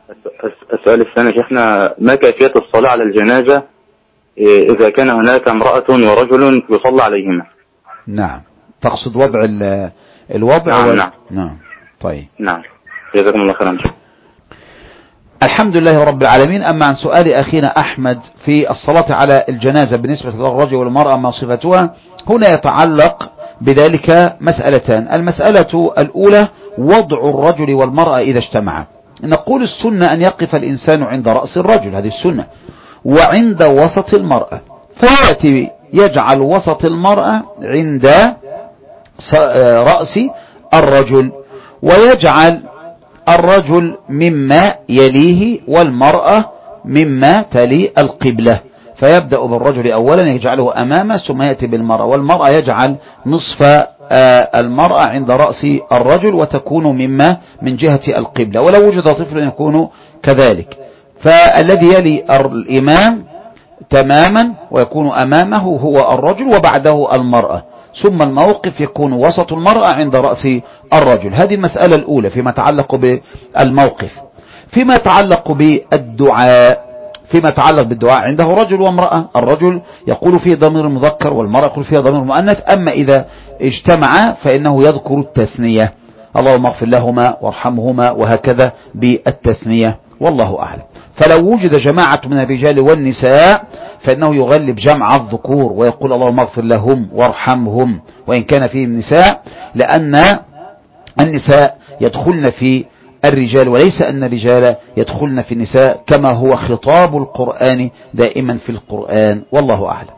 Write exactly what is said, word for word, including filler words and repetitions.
السؤال الثاني شيخنا، ما كيفية الصلاة على الجنازة إذا كان هناك امرأة ورجل يصلى عليهما؟ نعم، تقصد وضع الوضع؟ نعم وال... نعم نعم. طيب، نعم، جزاكم الله خيرا. الحمد لله رب العالمين. أما عن سؤال أخينا أحمد في الصلاة على الجنازة بالنسبة للرجل والمرأة ما صفتها، هنا يتعلق بذلك مسألتان. المسألة الأولى وضع الرجل والمرأة إذا اجتمعا. نقول السنة أن يقف الإنسان عند رأس الرجل، هذه السنة، وعند وسط المرأة، فيأتي يجعل وسط المرأة عند رأس الرجل، ويجعل الرجل مما يليه والمرأة مما تلي القبلة، فيبدأ بالرجل أولا يجعله أمامه ثم يأتي بالمرأة، والمرأة يجعل نصف المرأة عند رأس الرجل وتكون مما من جهة القبلة، ولو وجد طفل يكون كذلك. فالذي يلي الإمام تماما ويكون أمامه هو الرجل وبعده المرأة، ثم الموقف يكون وسط المرأة عند رأس الرجل. هذه المسألة الأولى فيما يتعلق بالموقف. فيما يتعلق بالدعاء، فيما يتعلق بالدعاء عنده رجل وامرأة، الرجل يقول فيه ضمير المذكر والمرأة يقول فيه ضمير المؤنث. أما إذا اجتمع فإنه يذكر التثنية، اللهم اغفر لهما وارحمهما، وهكذا بالتثنية، والله أعلم. فلو وجد جماعة من الرجال والنساء فإنه يغلب جمع الذكور ويقول اللهم اغفر لهم وارحمهم، وإن كان فيهم نساء، لأن النساء يدخلن في الرجال وليس أن الرجال يدخلن في النساء، كما هو خطاب القرآن دائما في القرآن، والله أعلم.